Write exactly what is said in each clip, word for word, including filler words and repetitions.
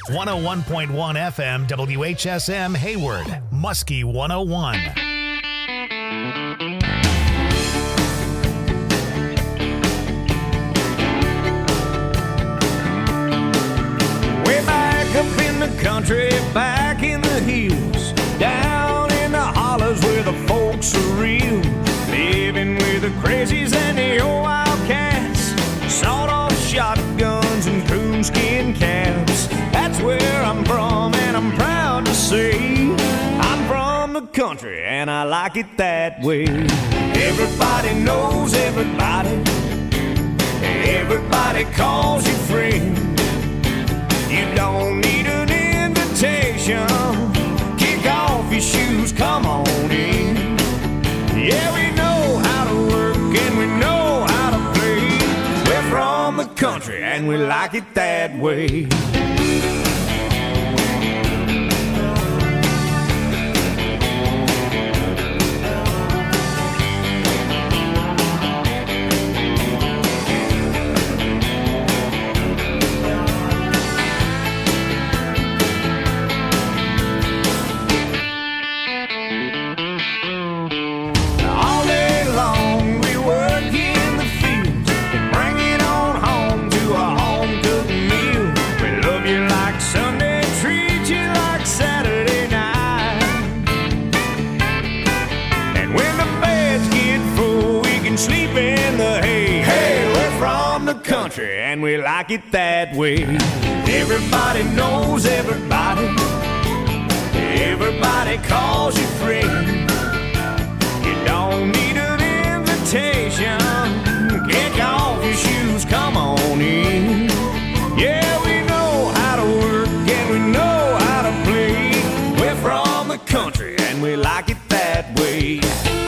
one oh one point one F M, W H S M, Hayward, Muskie one oh one. Way back up in the country, back in the hills, down in the hollers where the folks are real, living with the crazies and the old wildcats, sawed-off shotguns and coonskin caps. That's where I'm from, and I'm proud to say I'm from the country, and I like it that way. Everybody knows everybody, everybody calls you friend. You don't need an invitation. Kick off your shoes, come on in. Yeah, we know how to work and we know how to play. We're from the country and we like it that way. Country and we like it that way. Everybody knows everybody, everybody calls you friend. You don't need an invitation. Kick off your shoes, come on in. Yeah, we know how to work and we know how to play. We're from the country and we like it that way.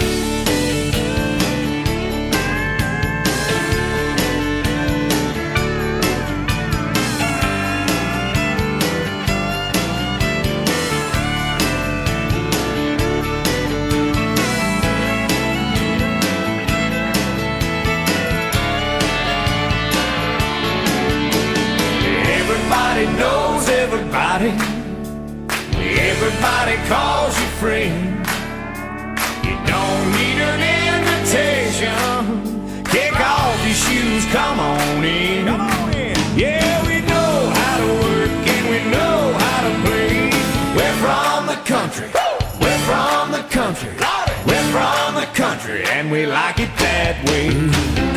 Knows everybody, everybody calls you friend. You don't need an invitation. Kick off your shoes, come on in. Come on in. Yeah, we know how to work and we know how to play. We're from the country, we're from the country, we're from the country, and we like it that way.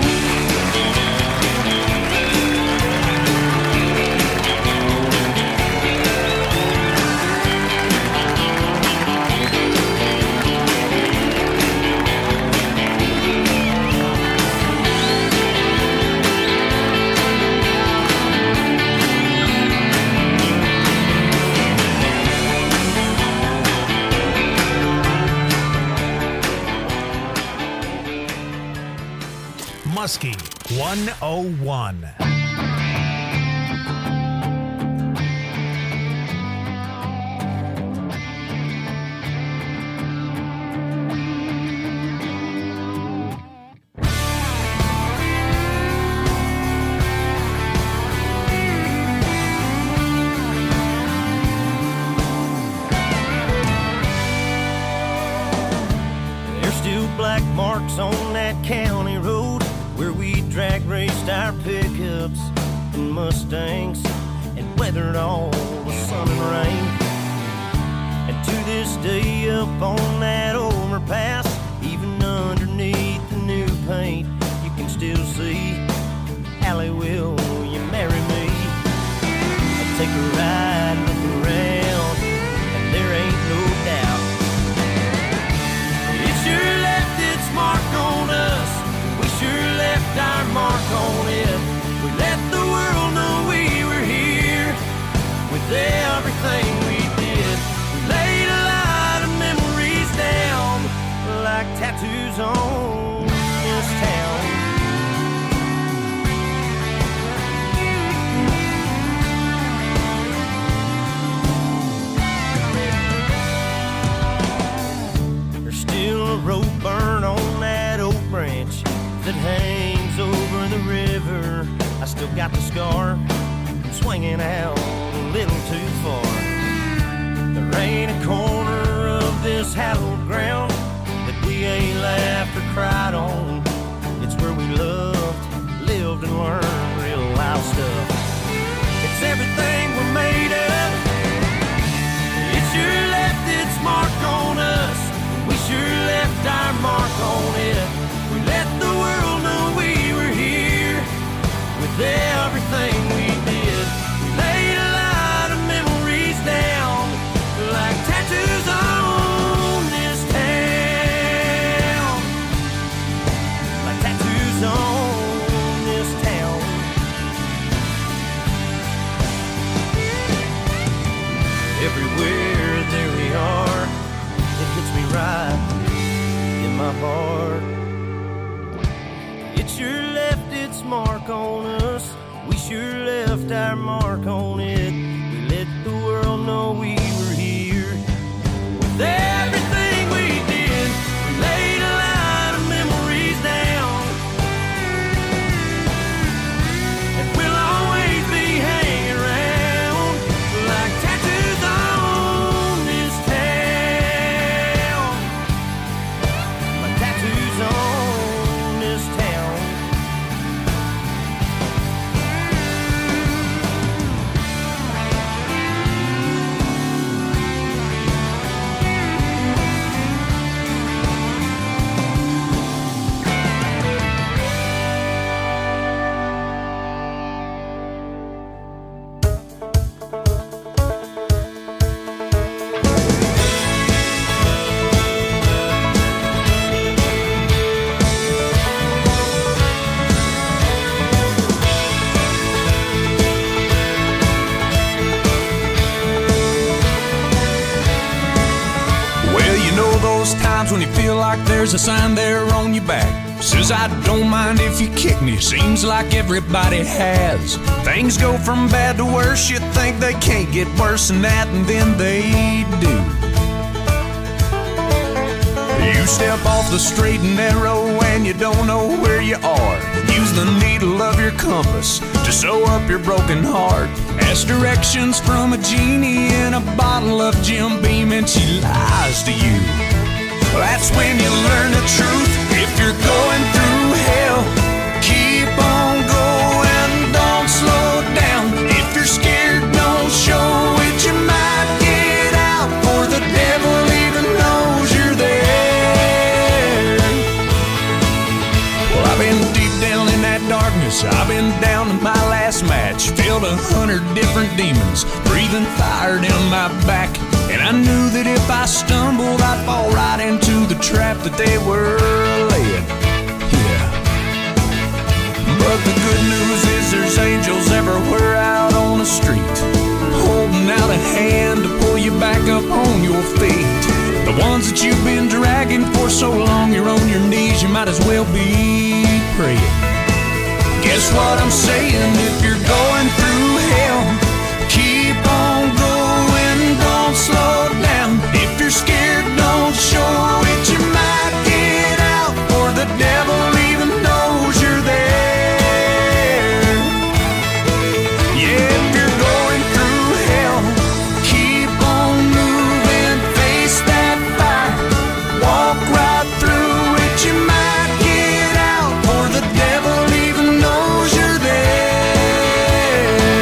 Muskie one oh one. There's still black marks on that county road where we drag raced our pickups and Mustangs and weathered all the sun and rain. And to this day up on that overpass, even underneath the new paint, you can still see Allie, will you marry me? I'll take a ride and look around, and there ain't no doubt it sure left its mark on us. We sure left our mark on it. We let the world know we were here with everything we did. We laid a lot of memories down like tattoos on this town. There's still a rope burn on that oak branch that hangs over the river. I still got the scar from swinging out little too far. There ain't a corner of this hallowed ground that we ain't laughed or cried on. It's where we loved, lived, and learned real life stuff. It's everything we're made of. It sure left its mark on us. We sure left our mark on it. We let the world know we were here with everything we did. We laid a lot of memories down like tattoos on this town. Like tattoos on this town. Everywhere there we are, it hits me right in my heart. It sure left its mark on us. We sure left our mark on it. We let the world know we were here with everything we did. We laid a lot of memories down, and we'll always be hanging around like tattoos on this town. Like tattoos on this town. Well, you know those times when you feel like there's a sign there on your back says, I don't mind if you kick me. Seems like everybody has. Things go from bad to worse. You think they can't get worse than that, and then they do. You step off the straight and narrow and you don't know where you are. Use the needle of your compass to sew up your broken heart. Ask directions from a genie in a bottle of Jim Beam and she lies to you. That's when you learn the truth. If you're going through hell, keep on going, don't slow down. If you're scared, don't show it. You might get out, for the devil even knows you're there. Well, I've been deep down in that darkness. I've been down to my last match. Filled a hundred different demons, breathing fire down my back. And I knew that if I stumbled, I'd fall right into the trap that they were laying. Yeah. But the good news is there's angels everywhere out on the street, holding out a hand to pull you back up on your feet. The ones that you've been dragging for so long, you're on your knees, you might as well be praying. Guess what I'm saying? If you're going through hell, keep on going, don't slow down. If you're scared, don't show it. You might get out, for the devil even knows you're there. Yeah, if you're going through hell, keep on moving, face that fire, walk right through it. You might get out, for the devil even knows you're there.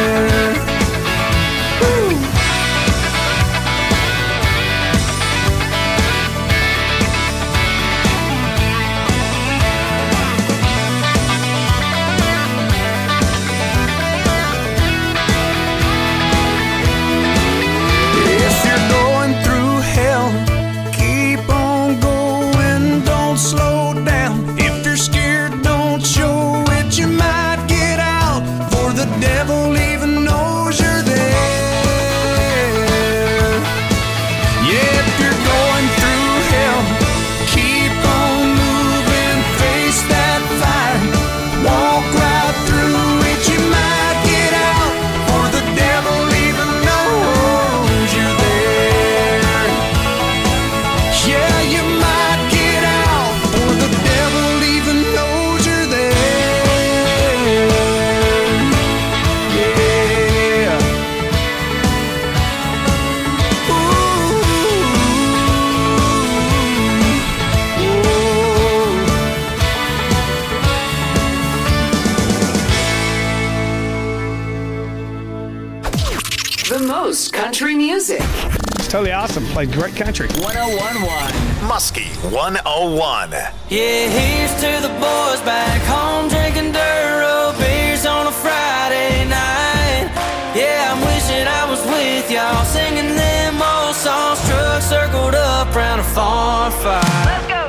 Coast country music. It's totally awesome. Played great country. one oh one point one Muskie one oh one. Yeah, here's to the boys back home drinking Duro beers on a Friday night. Yeah, I'm wishing I was with y'all singing them old songs, trucks circled up round a farm fire. Let's go!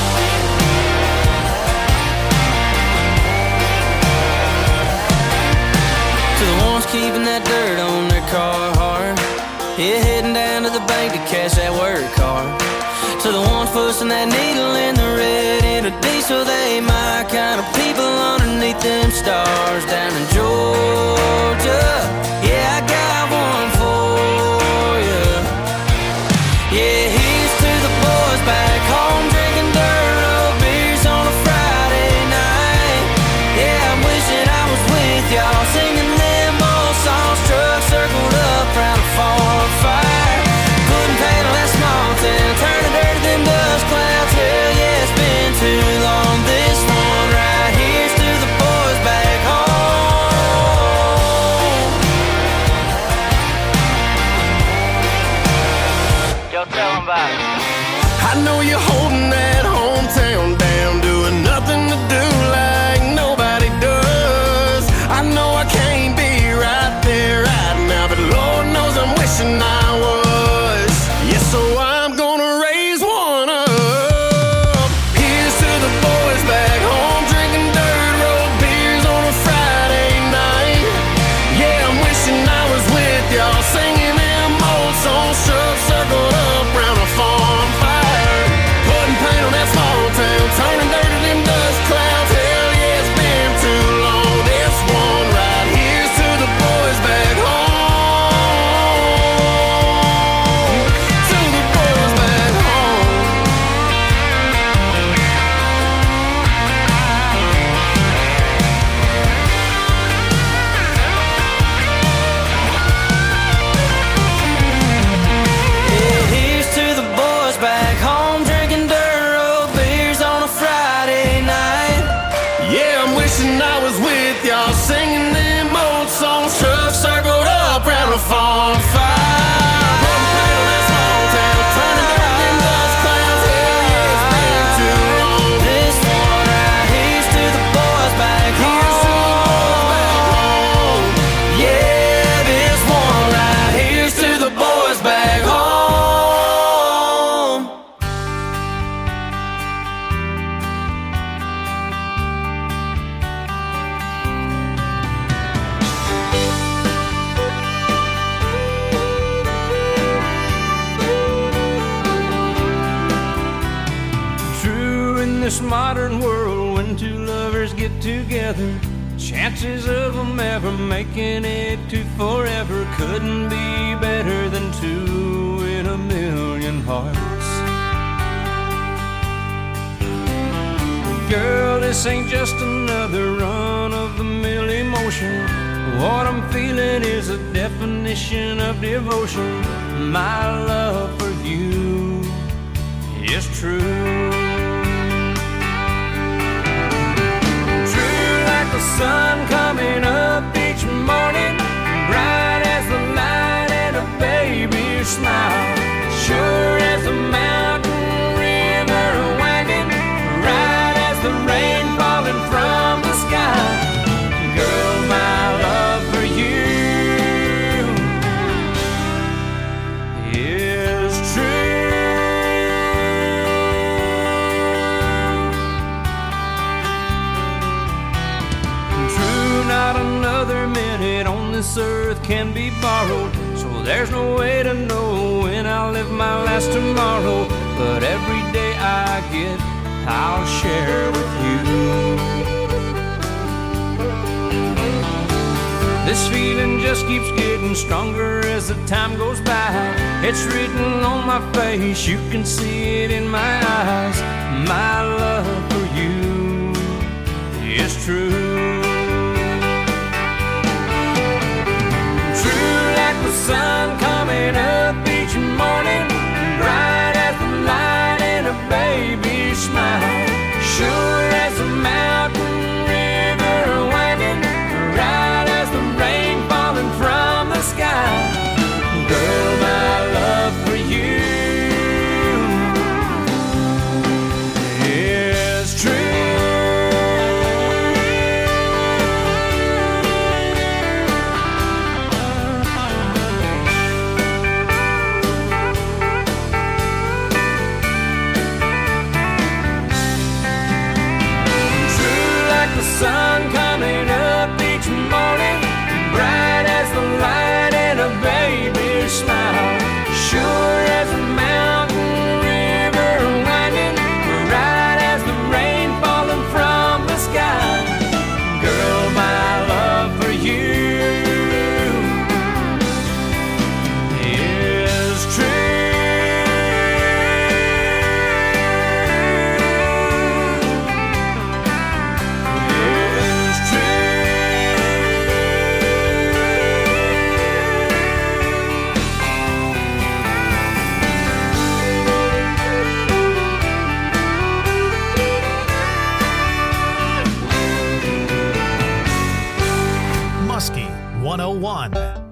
To the ones keeping that dirt on their car hard, yeah, heading down to the bank to cash that work card. To the ones pushing that needle in the red in a diesel, they my kind of people underneath them stars down in Georgia. Yeah, I got one for you. Yeah, here's to the boys back home drinking Duro beers on a Friday night. Yeah, I'm wishing I was with y'all singing them old songs, trucks circled up round a farm fire. Putting paint on that small town, turning dirt to them dust clouds. Hell yeah, it's been too long. This one right here's to the boys back home. Yo, tell them about it. I know you're holding that hometown down, doing nothing to do like nobody does. I know I can't be right there right now, but Lord knows I'm wishing I was. Yeah, so I'm gonna raise one up. Here's to the boys back home drinking dirt road beers on a Friday night. Yeah, I'm wishing I was with y'all singing them old songs, trucks circled up round a farm fire. Putting paint on that small town, turning dirt to them dust clouds. Hell yeah, it's been too long. This one right here's to the boys back home. To the boys back home. Yeah, here's to the boys back home drinking Duro beers on a Friday night. Yeah, I'm wishing I was with y'all singing them old songs, trucks circled up round a farm fire. Putting paint on that small town, turning dirt to them dust clouds. Hell yeah, it's been too long. This one right here's to the boys back Here's to the boys back home. home. Yeah, this one right here's to the boys back home. True, in this modern world, when two lovers get together, chances of them ever making it to forever couldn't be better than two in a million hearts. Girl, this ain't just another run-of-the-mill emotion. What I'm feeling is a definition of devotion. My love for you is true. True like the sun coming up each morning, bright as the light and a baby smile. Sure as a mountain river winding, right as the rain falling from the sky. Girl, my love for you is true. True, not another minute on this earth can be borrowed, so there's no way to know when I'll live my last tomorrow. But every day I get, I'll share with you. This feeling just keeps getting stronger as the time goes by. It's written on my face, you can see it in my eyes. My love for you is true. True like the sun coming up each morning, bright as the light and a baby smile. Sure as a mountain river winding, right as the rain falling from the sky. one oh one.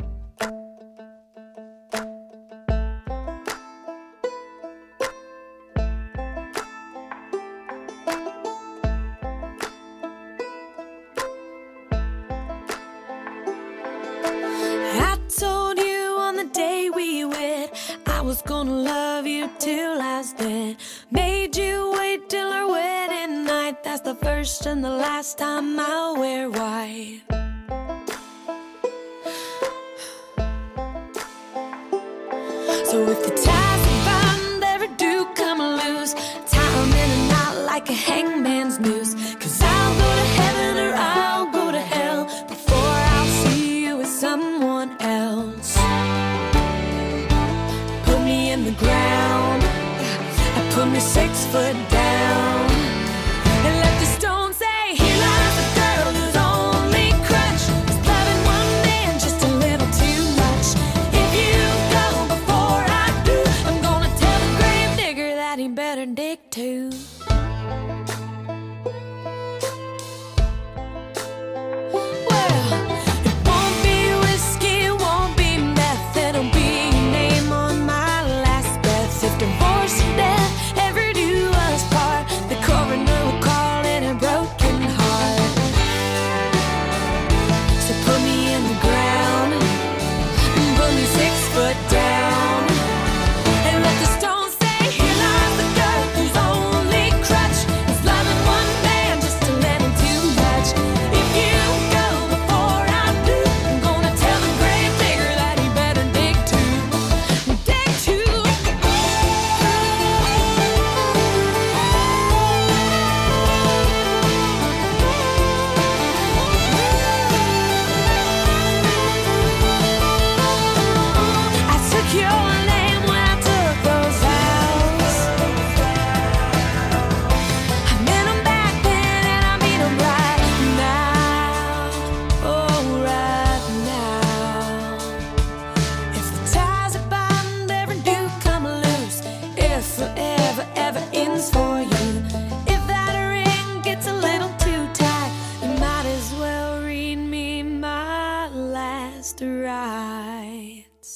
I told you on the day we wed I was gonna love you till I was dead. Made you wait till our wedding night. That's the first and the last time I'll wear white. So if the ties of bond ever do come loose, tie 'em in a knot like a hangman's noose. 'Cause I'll go to heaven or I'll go to hell before I'll see you with someone else. Put me in the ground, put me six foot down, and let the stone say, here lies the girl whose only crutch is loving one man just a little too much. If you go before I do, I'm gonna tell the grave digger that he better dig too. Well, it won't be whiskey, it won't be meth, it'll be your name on my last breath. If divorce or death ever do us part, the coroner will call it a broken heart. So put me in the ground, put me six foot down, and let the stone say, here lies the girl whose only crutch is loving one man just a little too much. If you go before I do, I'm gonna tell the grave digger that he better dig too. Dig too. I took your name when I took those vows. I meant 'em back then and I mean 'em right now. Oh, right now. If the ties of bond ever do come loose, if forever ever ends for you, if that ring gets a little too tight, you might as well read me my last rites.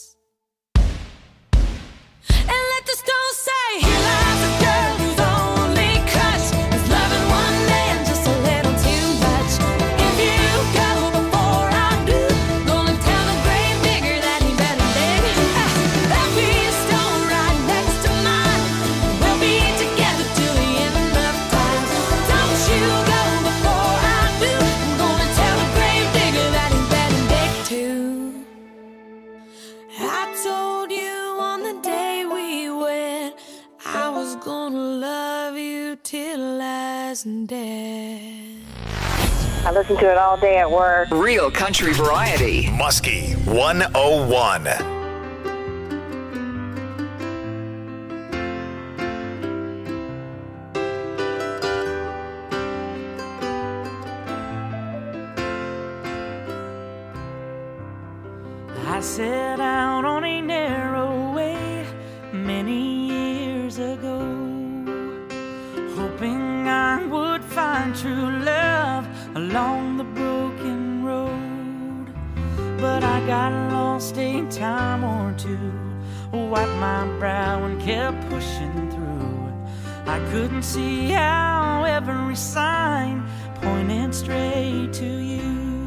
And let the stone say, here lies a girl whose only crutch is loving one man just a little too much. If you go before I do, gonna tell the grave digger that he better dig. Ah, there'll be a stone right next to mine. We'll be together till the end of time. Don't you go before I do, I'm gonna tell the grave digger that he better dig too. I told you on the day we wed I was gonna love you till I was dead. I listen to it all day at work. Real country variety. Muskie one oh one. I set out on a narrow way many years ago, hoping I would find true love along the broken road. But I got lost a time or two, wiped my brow and kept pushing through. I couldn't see how every sign pointed straight to you.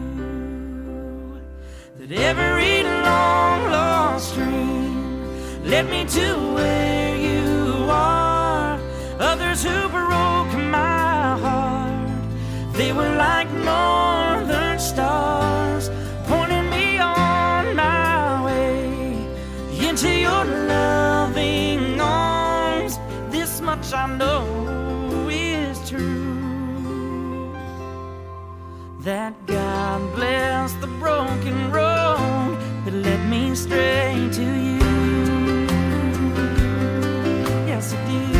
That every long lost dream led me to where you are. Others who broke my heart, they were like northern stars, pointing me on my way into your loving arms. This much I know is true, that God bless the broken road that led me straight to you. Yes, it did.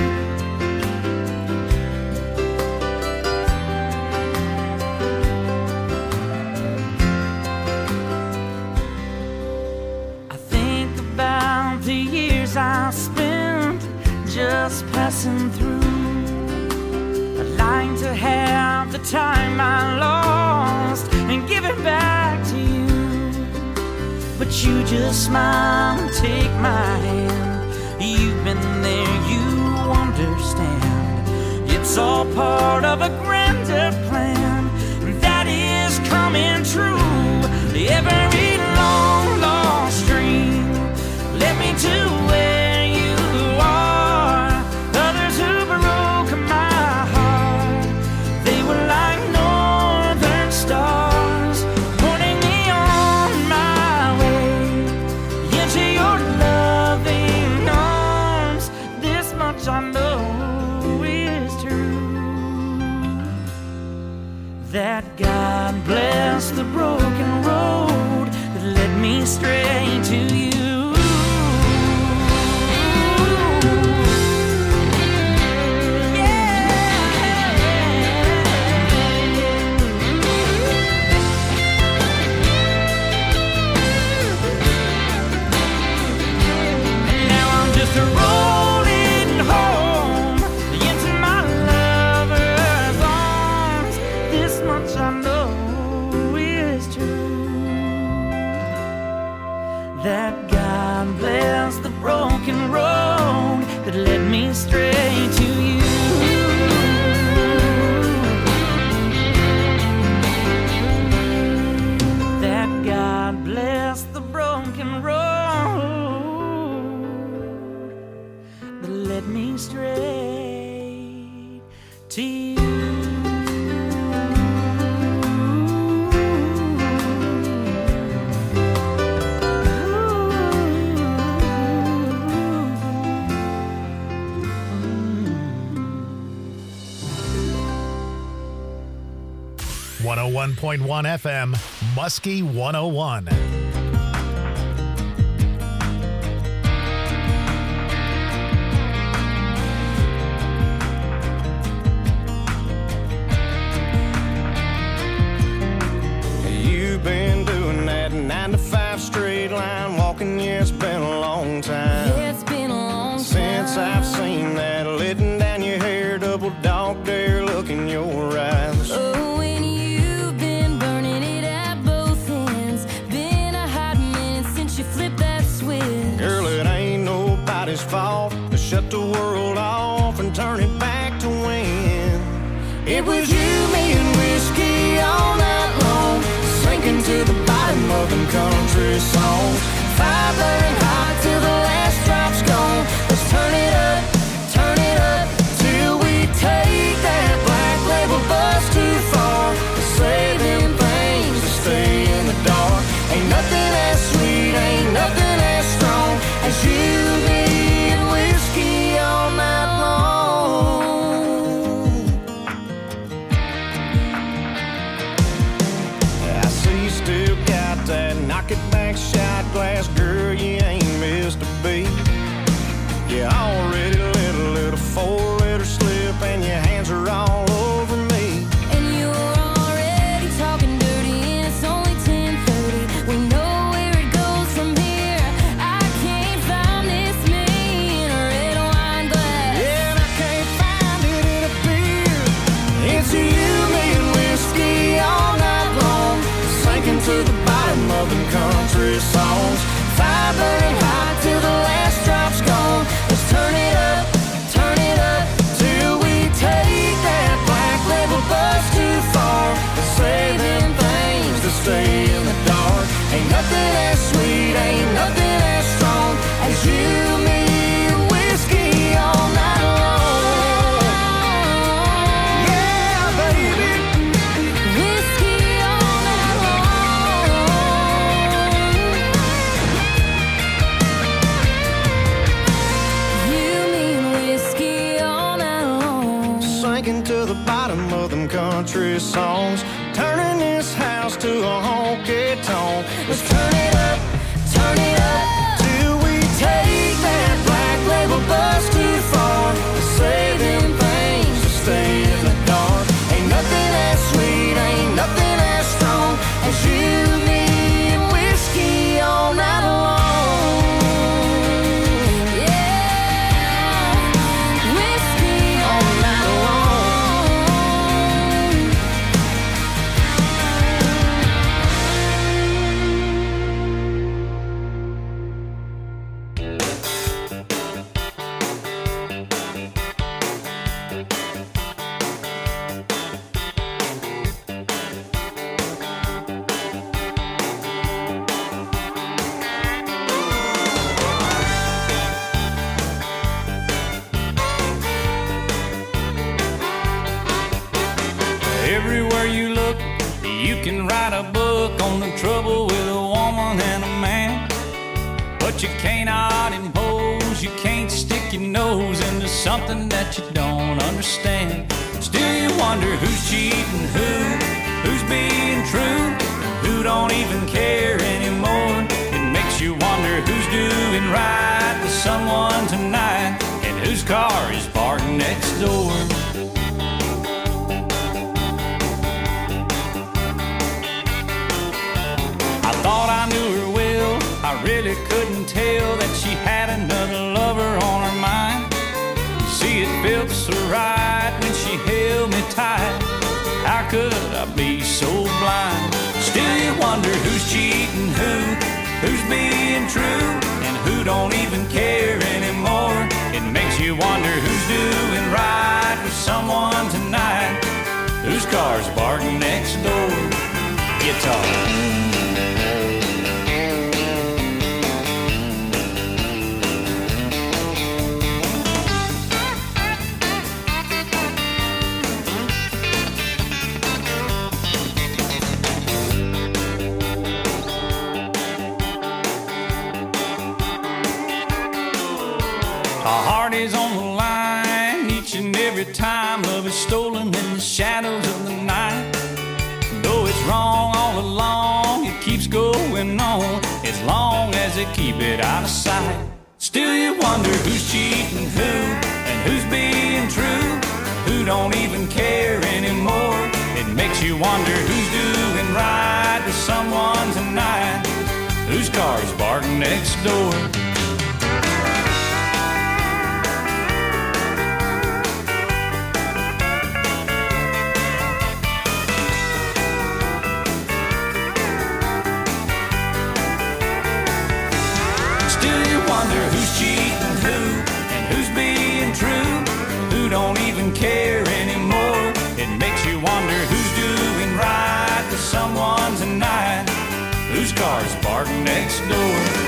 I think about the years I spent just passing through. I'd like to have the time I lost and give it back to you. you just smile and take my hand. You've been there, you understand. It's all part of a grander plan that is coming true. Every long lost dream led me to where you are. Others who broke my heart, they were like northern stars, pointing me on my way into your loving arms. This much I know is true, that God bless the broken road that led me straight to you. That God bless the broken road that led me straight to you. That God bless the broken road that led me straight to you. one oh one point one F M, Muskie one oh one. You've been doing that nine to five straight line walking, yeah, it's been a long time. Yeah, it's been a long time since I've seen that letting down your hair, double dog dare look in your eyes. Oh, and you've been burning it at both ends. Been a hot minute since you flipped that switch. Girl, it ain't nobody's fault to shut the world off and turn it back to when it was you, me, and whiskey all night long, sinking to the bottom of them country songs. Fire burning hot till the last drop's gone. Let's turn it up, turn it up till we take that black label bus too far to say them things to stay in the dark. Ain't nothing as sweet, ain't nothing as strong as you, me, and whiskey all night long. I see you still got that knock it back shot glass, girl, you ain't missed a beat. You already lit a little four-liter slip and your hands are all over me. And you're already talking dirty and it's only ten thirty. We know where it goes from here. I can't find this me in a red wine glass. Yeah, and I can't find it in a beer. It's you, me, and whiskey all night long, sinking to the bottom of them country songs. Fire burning hot till the last drop's gone. Let's turn it up, turn it up till we take that black label bus too far to say them things to stay in the dark. Ain't nothing as sweet, ain't nothing as strong as you, me, and whiskey all night long. Yeah, baby. Whiskey all night long. You mean whiskey all night long. Sinking to the bottom of them country songs, turning this house to a honky tonk. Let's turn it up, turn it up till we take that black label bus too far to say them things to stay in the dark. Ain't nothing as sweet, ain't nothing as strong as you, me, and whiskey all night long. Yeah, whiskey All night long. You can write a book on the trouble with a woman and a man, but you cannot impose, you can't stick your nose into something that you don't understand. Still you wonder who's cheating who, who's being true, who don't even care anymore. It makes you wonder who's doing right with someone tonight, and whose car is parked next door. I thought I knew her well, I really couldn't tell that she had another lover on her mind. You see, it felt so right when she held me tight. How could I be so blind? Still you wonder who's cheating who, who's being true, and who don't even care anymore. It makes you wonder who's doing right with someone tonight, whose car's parked next door. Guitar. Our heart is on the line each and every time love is stolen in the shadows of the night. Though it's wrong all along, it keeps going on as long as they keep it out of sight. Still you wonder who's cheating who, and who's being true, who don't even care anymore. It makes you wonder who's doing right with someone tonight, whose car's parked next door. Who's cheating who, and who's being true, who don't even care anymore. It makes you wonder who's doing right with someone tonight, whose car's parked next door.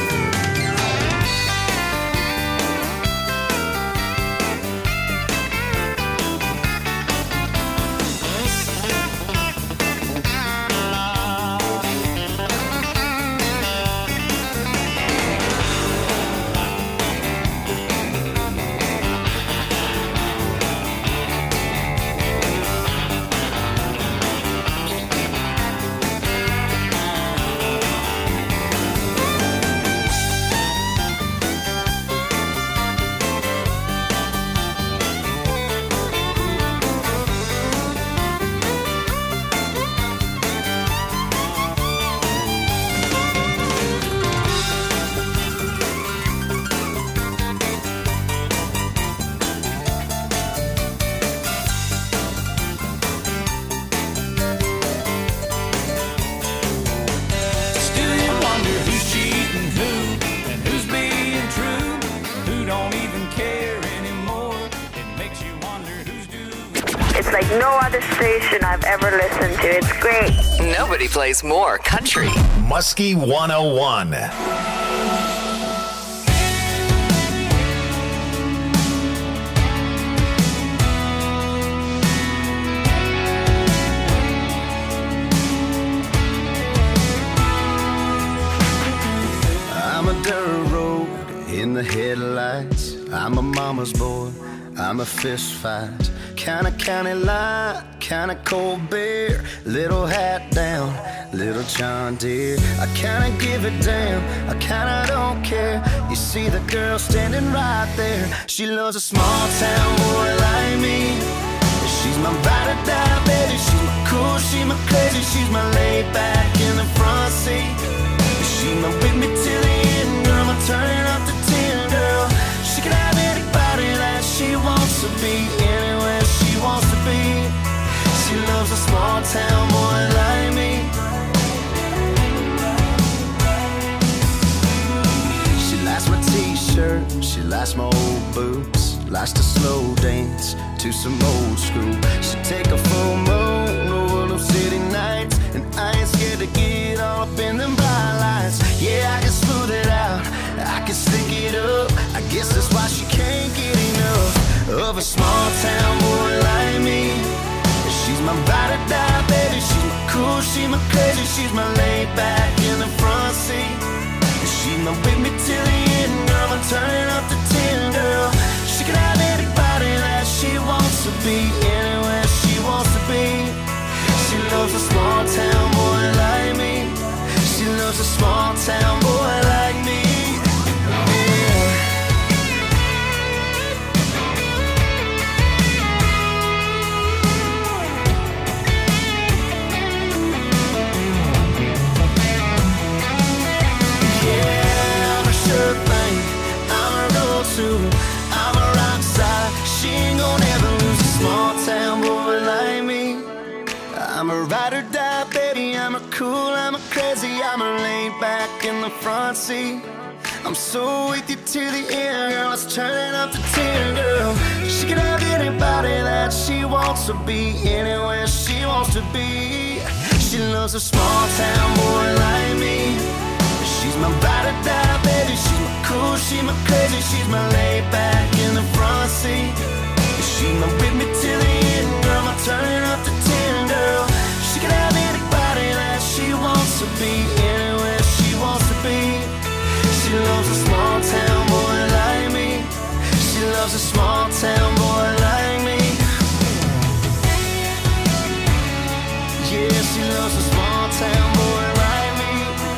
It's like no other station I've ever listened to. It's great. Nobody plays more country. Muskie one oh one. I'm a dirt road in the headlights. I'm a mama's boy. I'm a fist fight. Kinda county line, kinda cold beer. Little hat down, little John Deere. I kinda give it down, I kinda don't care. You see the girl standing right there. She loves a small town boy like me. She's my ride or die, baby. She's my cool, she's my crazy. She's my laid back in the front seat. She's my with me till the end, girl. I'm turning up the ten, girl. She can have anybody that she wants to be, anywhere she wants to be. She loves a small town boy like me. She likes my t-shirt, she likes my old boots, likes to slow dance to some old school. She take a full moon over them city nights, and I ain't scared to get all up in them bright lights. Yeah, I can smooth it out, I can stick it up. I guess that's why she can't get enough of a small town boy like me. She's my ride or die, baby. She's my cool, she's my crazy, she's my laid back in the front seat. She's my with me till the end, girl, I'm turning up to ten, girl. She can have anybody that she wants to be, anywhere she wants to be. She loves a small town boy like me. She loves a small town boy like me. I'm a rock star. She ain't gonna ever lose a small town boy like me. I'm a ride or die, baby. I'm a cool, I'm a crazy, I'm a laid back in the front seat. I'm so with you to the end, girl. It's turning up to ten, girl. She can have anybody that she wants to be, anywhere she wants to be. She loves a small town boy like me. She's my ride or die, baby. She's my cool, she's my crazy, she's my laid back in the front seat. She's my with me till the end, girl. I'm turning up to ten, girl. She can have anybody that she wants to be, anywhere she wants to be. She loves a small town boy like me. She loves a small town boy like me. Yeah, she loves a small town boy like me.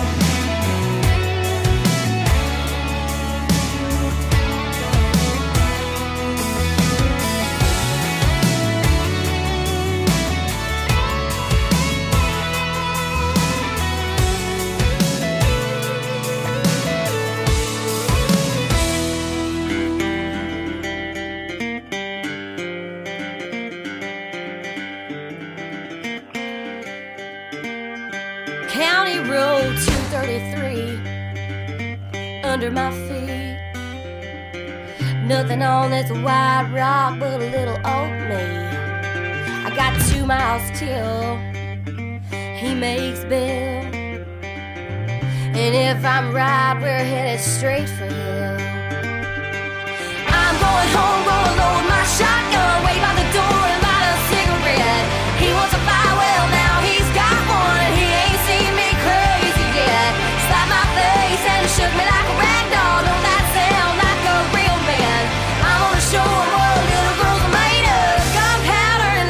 County Road two thirty-three under my feet. Nothing on this white rock but a little old me. I got two miles till he makes bail, and if I'm right, we're headed straight for hell. I'm going home, gonna load my shotgun, wait by the door and light a cigarette. He wants a fire, well now he's got one, and he ain't seen me crazy yet. Slapped my face and it shook me like a rag doll. Don't that sound like a real man? I'm gonna show him what little girls are made of, gunpowder and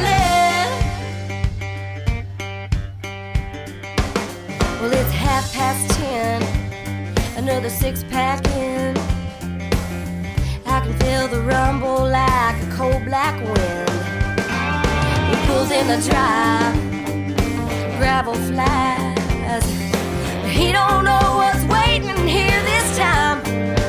lead. Well, it's half past ten, another six pack in. I can feel the rumble like a cold black wind. He pulls in the drive, gravel flies. He don't know what's waiting here this time.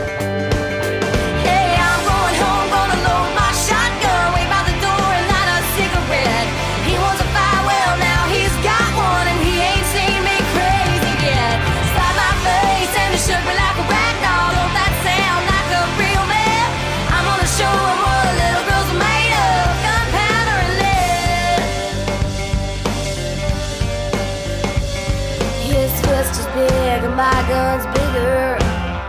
Hey, I'm going home, gonna load my shotgun, wait by the door and light a cigarette. He wants a fire, well now he's got one, and he ain't seen me crazy yet. Slapped my face and it shook me like a rag doll. Don't that sound like a real man? I'm gonna show him what little girls are made of, gunpowder and lead. His fist is big and my gun's bigger.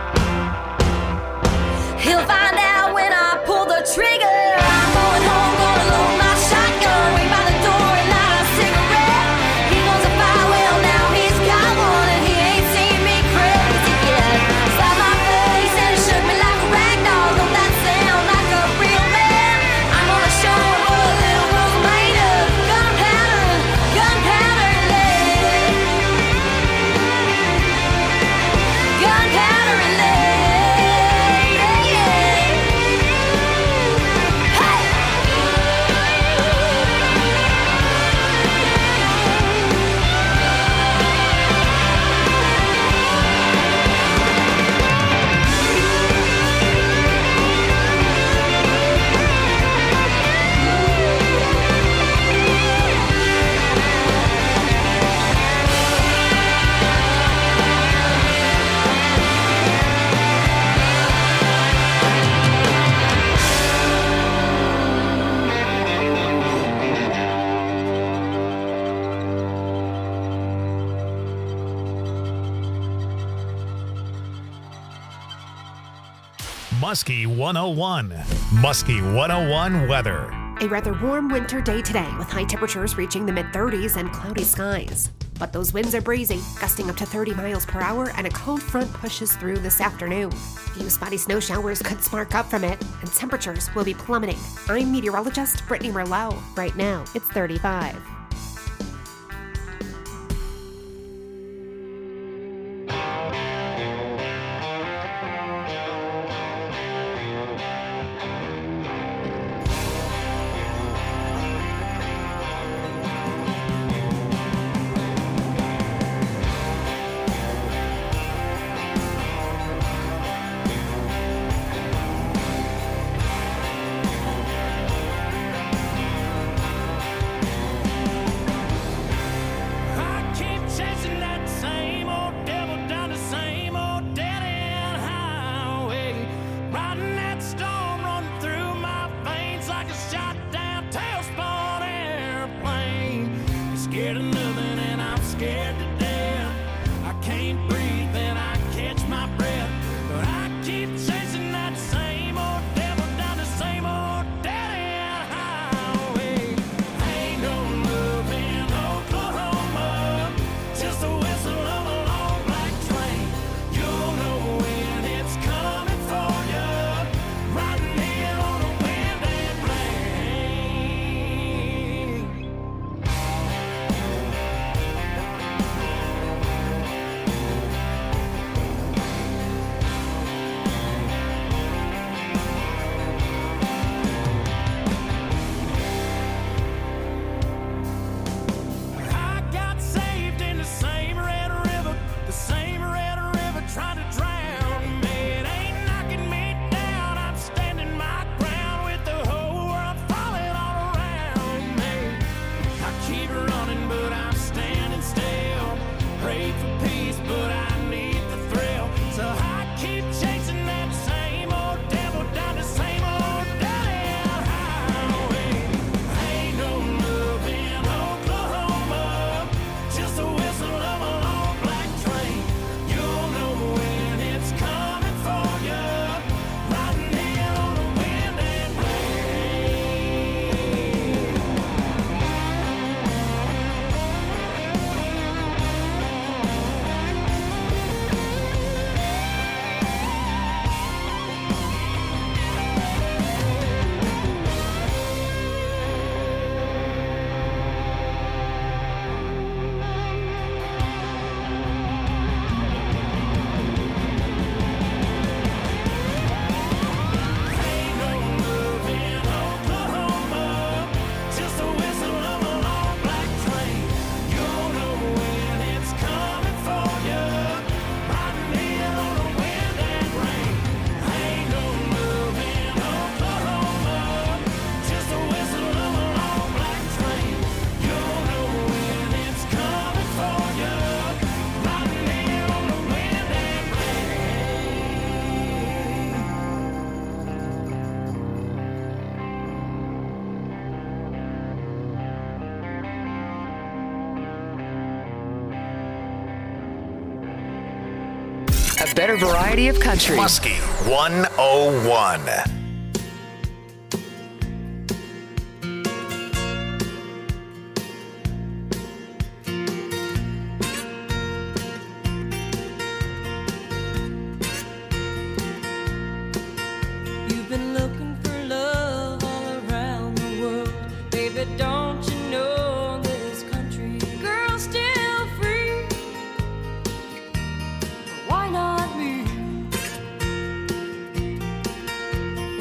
He'll find out when I pull the trigger. I'm going home, gonna load my shotgun, wait by the door and light a cigarette. He wants a fire, well now he's got one, and he ain't seen me crazy yet. Slapped my face and it shook me like a rag doll. Don't that sound like a real man? I'm gonna show him what little girls are made of, gunpowder, gunpowder and lead. Gunpowder and lead, yeah, yeah. Hey! Muskie one oh one. Muskie one oh one weather. A rather warm winter day today with high temperatures reaching the mid thirties and cloudy skies. but those winds are breezy, gusting up to thirty miles per hour, and a cold front pushes through this afternoon. Few spotty snow showers could spark up from it, and temperatures will be plummeting. I'm meteorologist Brittany Merlot. Right now, it's thirty-five. A better variety of country. Muskie one oh one. You've been looking for love all around the world. Baby, don't you know this country girl's still free? Why not me?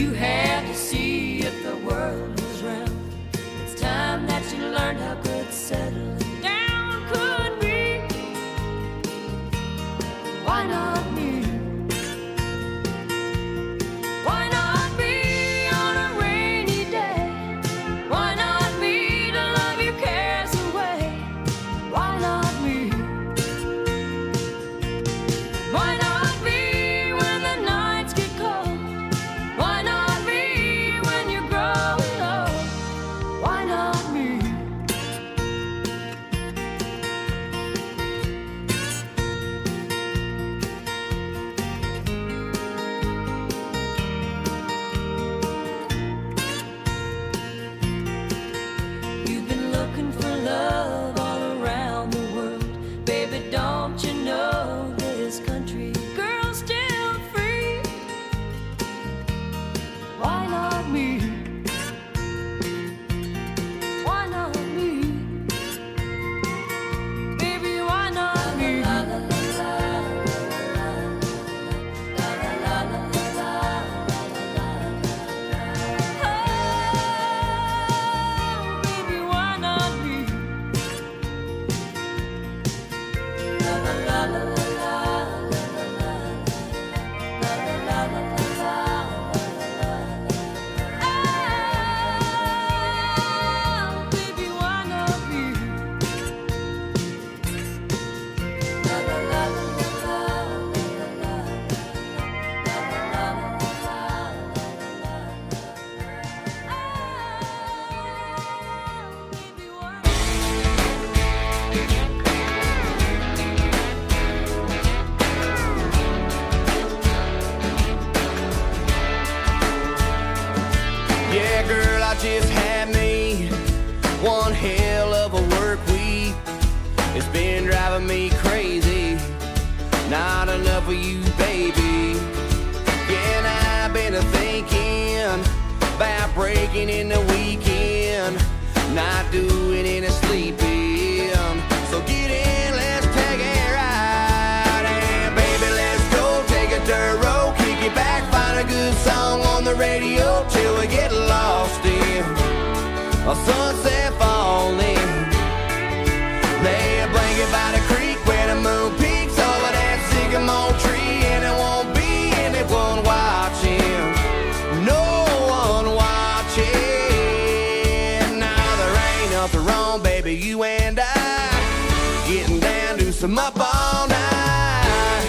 You had to see if the world was round. It's time that you learned how good settling down could be. Why not me? Why not be on a rainy day? Why not me to love your cares away? Why not me? Why not me when the nights get cold? Why not me when you're growing old? Why not me? You've been looking for love all around the world. Baby, don't you know this country girl's still free? Why not me? Why not me? Baby, why not me? Oh, baby, why not me? Oh, baby, why not me? Yeah, girl, I just had me one hell of a work week. It's been driving me crazy. Not enough of you, baby. Yeah, and I've been thinking about breaking in the weekend, not doing any sleeping. So get in, let's take a ride. And baby, let's go take a dirt road, kick it back, find a good song on the radio till we get lost in a sunset falling. Lay a blanket by the creek where the moon peaks over that sycamore tree, and there won't be anyone watching, no one watching. Now there ain't nothing wrong, baby, you and I getting down to some up all night.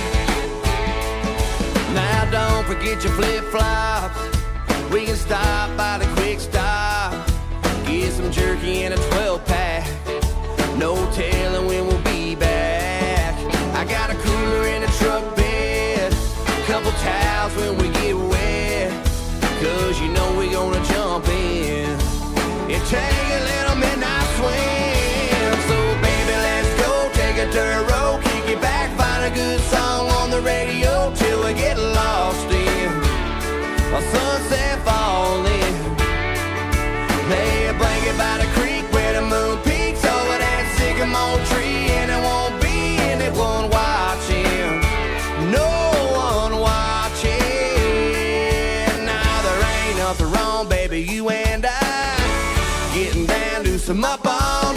Now don't forget your flip-flops. We can stop by the quick stop, get some jerky and a twelve pack. No telling when we'll be back. I got a cooler in the truck bed, couple towels when we get wet, cause you know we gonna jump in and take a little midnight swim. So baby, let's go take a dirt road, kick it back, find a good song on the radio till we get lost in a sunset falling. Lay a blanket by the creek where the moon peaks over that sycamore tree, and there won't be anyone watching, no one watching. Now there ain't nothing wrong, baby, you and I getting down to some up all night.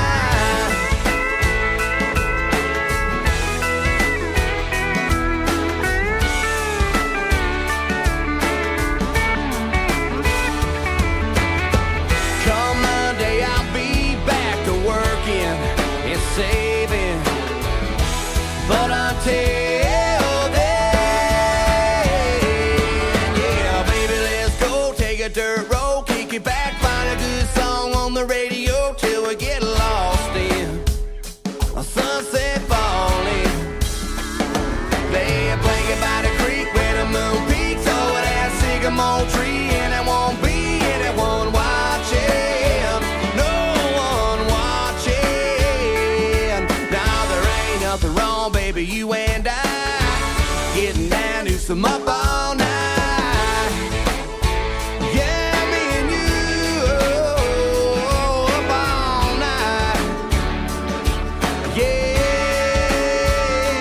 Come Monday, I'll be back to working and saving, but until then, yeah, baby, let's go take a dirt road, kick it back, find a good song on the radio till we get lost in a sunset falling. Lay a blanket by the creek where the moon peaks over that sycamore tree, and there won't be anyone watching, no one watching. Now there ain't nothing wrong, baby, you and I getting down to some up all night. Yeah, me and you, oh, up all night. Yeah.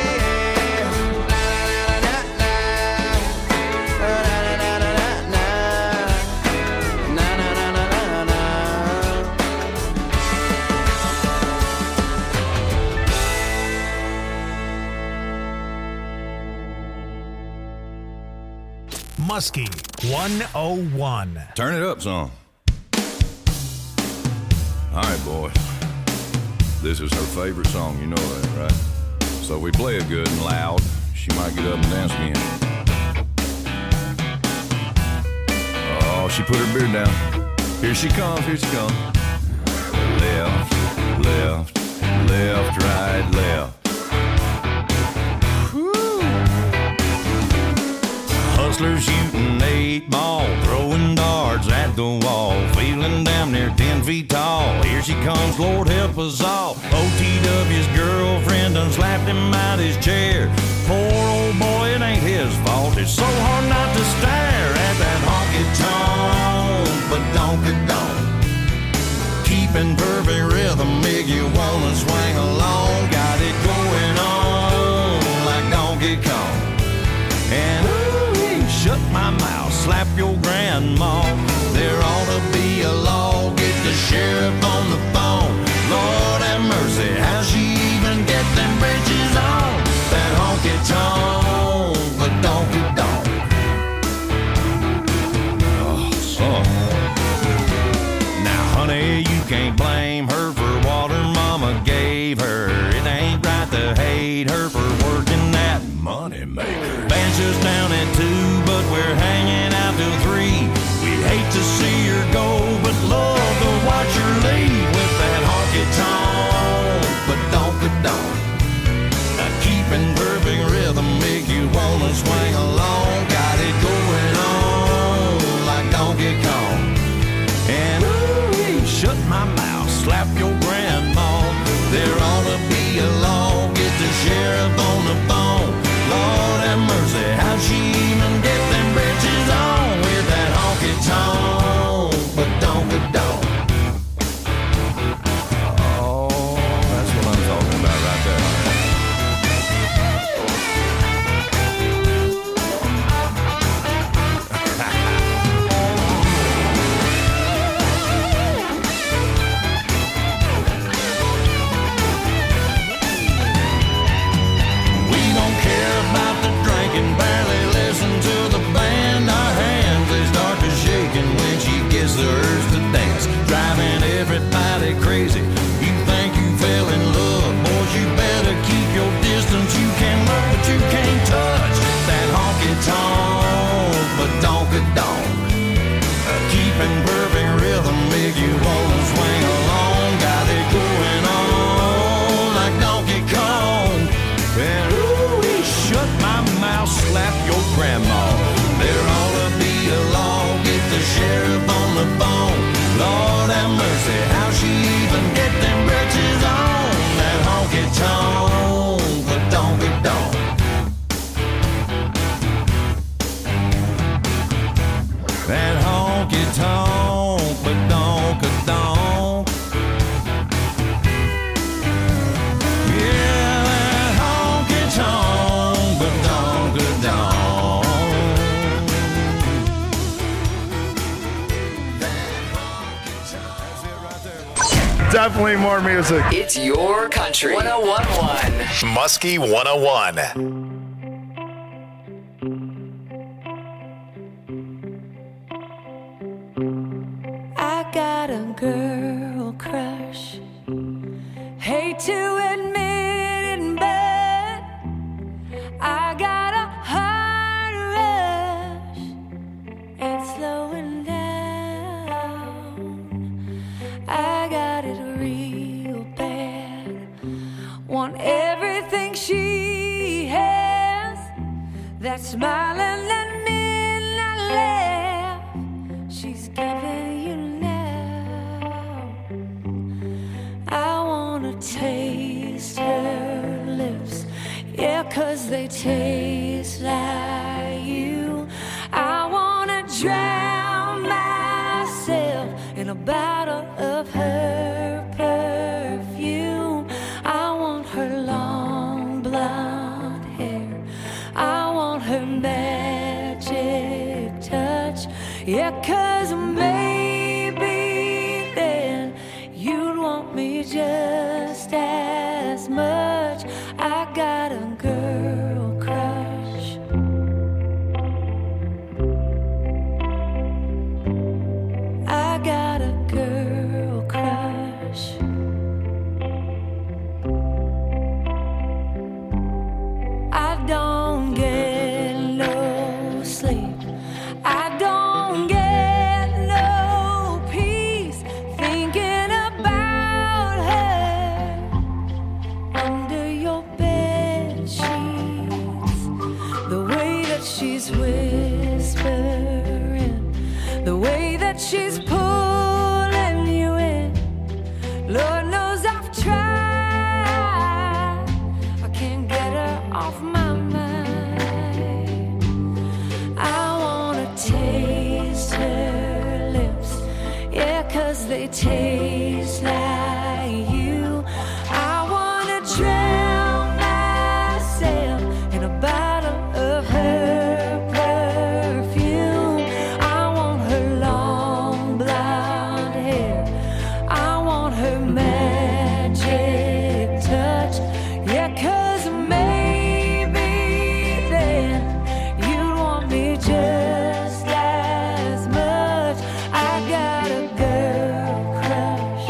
Na, na, na, na, na. Na, na, na, na, na, na. Muskie one oh one. Turn it up some. All right, boys. This is her favorite song, you know that, right? So we play it good and loud. She might get up and dance again. Oh, she put her beard down. Here she comes, here she comes. Left, left, left, right, left. Hustlers shooting eight ball, throwing darts at the wall, feeling damn near ten feet tall. Here she comes, Lord help us all. O T W's girlfriend done slapped him out his chair. Poor old boy, it ain't his fault. It's so hard not to stare at that honky-tonk, but donk-a-donk. Keeping perfect rhythm, make you wanna swing along. Got it going on like Donkey Kong. And ooh, shut my mouth, slap your grandma. There ought to be a law, get the sheriff on the phone. Lord have mercy, how she even get them bridges on? That honky-tonk, but donk-a-donk. Oh, son. Now, honey, you can't blame her for what her mama gave her. It ain't right to hate her for working that money maker. Band's just down at two, but we're hanging out till three. We'd hate to see her go, but love to watch her leave with that honky-tonk, but donk-a-donk. Now keeping perfect rhythm make you wanna swing along. Got it going on like Donkey Kong. And ooh, shut my mouth, slap your grandma. There ought to be a law, get the sheriff on the phone. Lord have mercy, how'd she even get them britches on with that honky-tonk, but donk-a-donk. Oh, that's what I'm talking about right there. Barely listen to the band. Our hands, they start to shaking when she gets the urge to dance, driving everybody crazy. You think you fell in love, boys, you better keep your distance. You can look, but you can't touch that honky-tonk, but donk-a-donk. Uh, keeping perfect rhythm make you wanna swing along. Got it going on like Donkey Kong. And ooh, shut my mouth, slap your grandma. There ought to be a law, get the sheriff on the phone. Lord have mercy, how she even get them britches on? That honky-tonk, but donk-a-donk. That honky-tonk, but donk-a-donk. Yeah, that honky-tonk, but donk-a-donk. Definitely more music. It's your country. one oh one point one. Muskie one oh one. I got a girl crush. Hate to admit it, but I got a heart rush. It's slowing down. I got it real bad. Want everything she has. That smiling and midnight laugh she's giving you now. I wanna taste her lips, yeah, 'cause they taste like you. I wanna drown myself in a bottle of her perfume. I want her long blonde hair, I want her magic touch, yeah, 'cause maybe then you'd want me just as much. I got a girl crush. she's whispering, the way that she's pulling you in. Lord knows I've tried, I can't get her off my mind. I wanna taste her lips, yeah, 'cause they taste like you. I wanna drown myself in a bottle of her perfume. I want her long blonde hair, I want her magic touch, yeah, 'cause maybe then you'd want me just as much. I got a girl crush.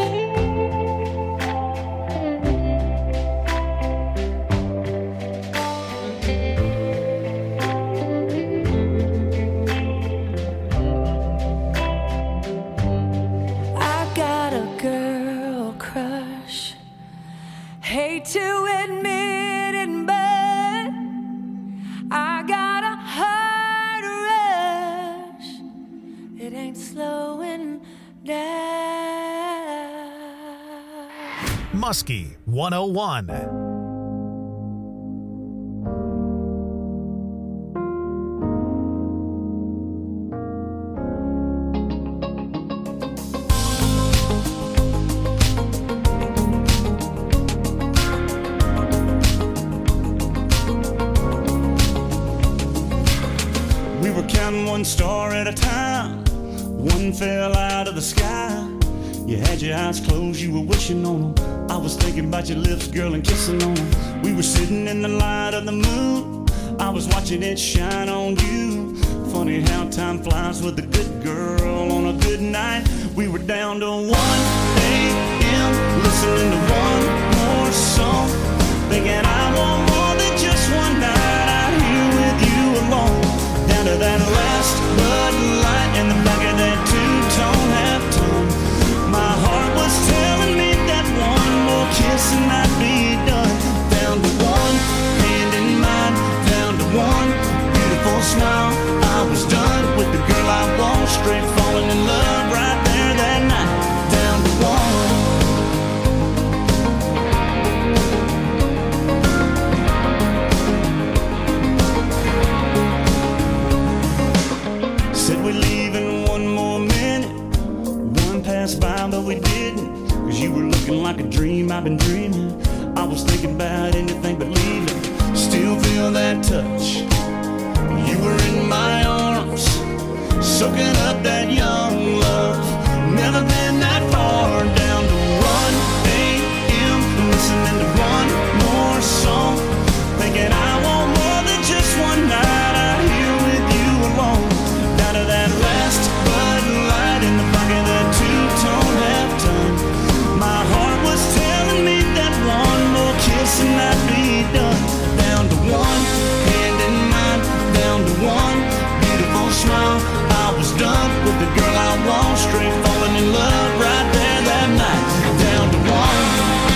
I got a girl crush. Hate to admit it, but I got a heart rush. It ain't slowing down. Muskie one oh one. We were counting one star at a time. One fell out of the sky. You had your eyes closed, you were wishing on them. I was thinking about your lips, girl, and kissing on them. We were sitting in the light of the moon. I was watching it shine on you. Funny how time flies with a good girl on a good night. We were down to one a.m. listening to one more song, thinking I want more than just one night out here with you alone. Down to that last Bud Light in the back of that two-tone half-tone. My heart was telling me that one more kiss and I'd be done. Down to one hand in mine, down to one beautiful smile. I was done with the girl I want, straight falling in love right there that night. Down to one. Said we'd leave in one more minute. One passed by, but we didn't. Cause you were looking like a dream I've been dreaming. I was thinking about anything but leaving. Still feel that touch. You were in my arms, soaking up that young love. Never been that far. Down to one a.m. listening to one more song, thinking I want more than just one night out here with you alone. Down to that last Bud Light in the back of that two-tone half-tone. My heart was telling me that one more kiss and I'd be done. Down to one hand in mine, down to one beautiful smile. I was done with the girl I want, straight falling in love right there that night. Down to one.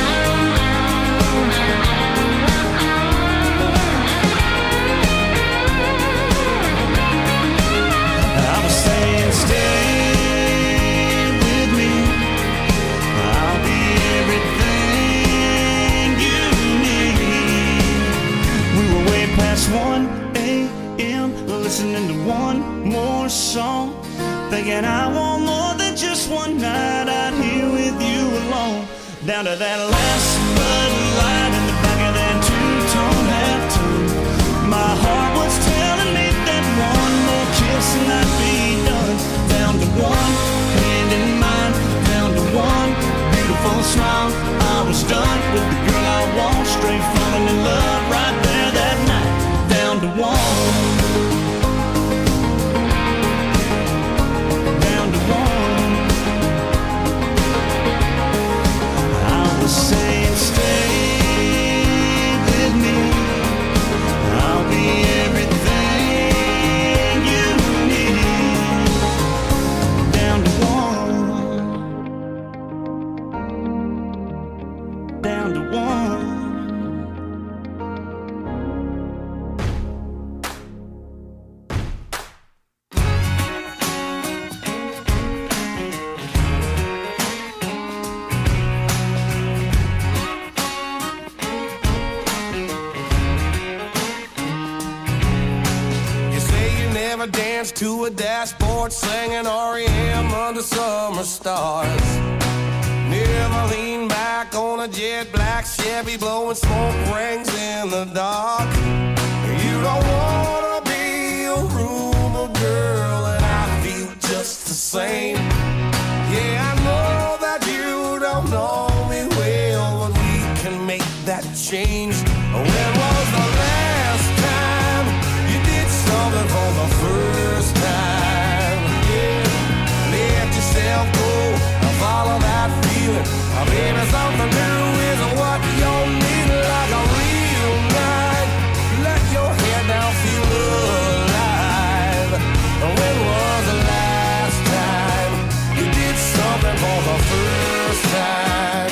I was saying stay with me, I'll be everything you need. We were way past one a.m. listening to one more song, thinking I want more than just one night out here with you alone. Down to that last Bud Light in the back of that two-tone half-tone. My heart was telling me that one more kiss and I'd be done. Down to one hand in mine, down to one beautiful smile. I was done with the girl I want, straight falling in love right there that night. Down to one. Down to one. I was saying stay Never danced to a dashboard singing R E M under summer stars. Never leaned back on a jet black Chevy blowing smoke rings in the dark. You don't wanna be a rumor girl, and I feel just the same. Yeah, I know that you don't know me well, but we can make that change. When was the last time you did something for the first time? Yeah, let yourself go and follow that feeling. Uh, Maybe something new is what you need, like a real night. Let your head down, feel alive. When was the last time you did something for the first time?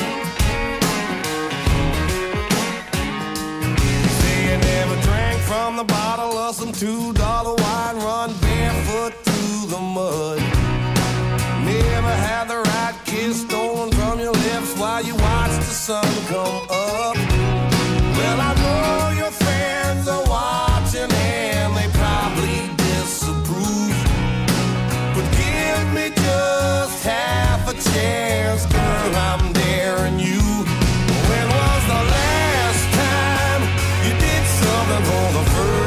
You say you never drank from the bottle of some two dollar wine, run barefoot through the mud. Never had the right kiss stolen from your lips while you watch the sun come up. Well, I know your friends are watching and they probably disapprove, but give me just half a chance, girl, I'm daring you. When was the last time you did something for the first